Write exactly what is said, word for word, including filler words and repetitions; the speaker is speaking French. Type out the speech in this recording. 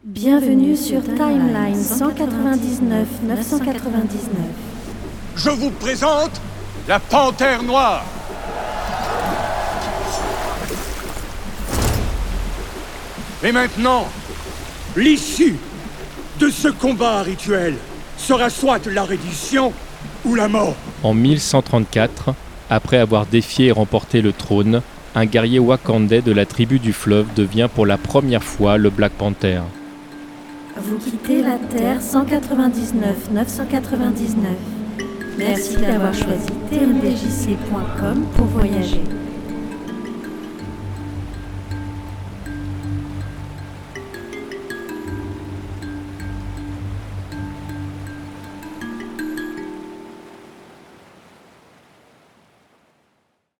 Bienvenue sur Timeline cent quatre-vingt-dix-neuf neuf cent quatre-vingt-dix-neuf. Je vous présente la Panthère Noire. Et maintenant, l'issue de ce combat rituel sera soit la reddition ou la mort. En mille cent trente-quatre, après avoir défié et remporté le trône, un guerrier wakandais de la tribu du fleuve devient pour la première fois le Black Panther. Vous quittez la Terre cent quatre-vingt-dix-neuf neuf cent quatre-vingt-dix-neuf. Merci d'avoir choisi T M D J C point com pour voyager.